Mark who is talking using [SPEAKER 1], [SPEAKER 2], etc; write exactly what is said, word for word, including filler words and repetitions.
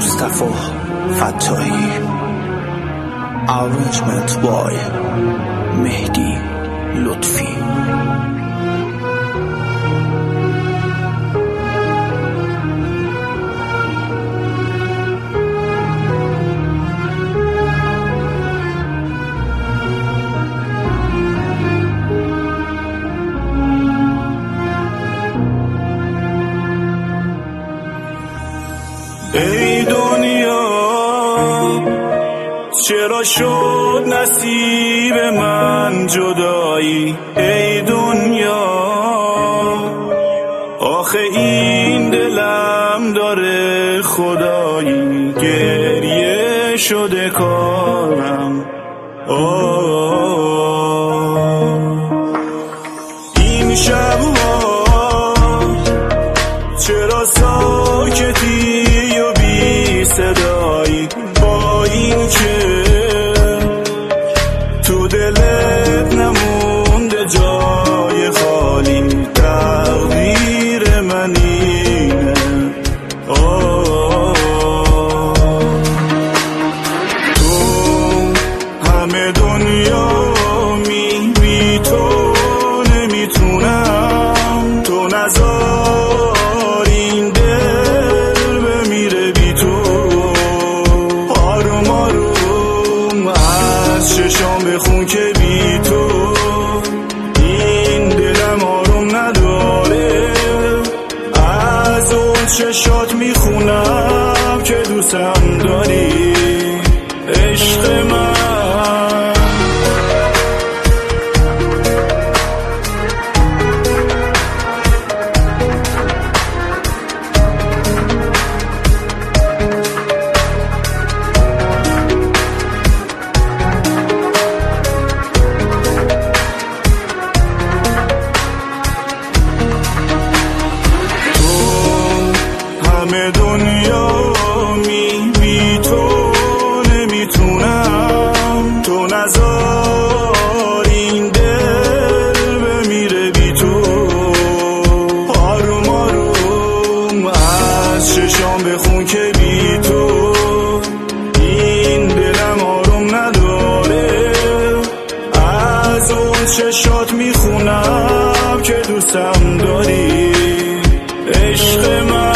[SPEAKER 1] مصطفی فتاحی. Arrangement by مهدی لطفی.
[SPEAKER 2] ای دنیا چرا شد نصیب من جدایی؟ ای دنیا آخه این دلم داره خدایی، گریه شده کارم. این شبها چرا ساکتی و بی صدایی؟ با این که تو دلت نمونده جای خالی، تقدیر من اینه. تو همه دنیا می بی تو نمیتونم، تو نزار این دل بمیره بی تو. آروم آروم از چشام بخون که بی تو این دلم آروم نداره. از اون چشات میخونم که دوستم داری، عشق من. همه دنیا می بی تو نمیتونم، تو نزار این دل بمیره بی تو. آروم آروم از چشام بخون که بی تو این دلم آروم نداره. از اون چشات میخونم که دوستم داری، عشق من.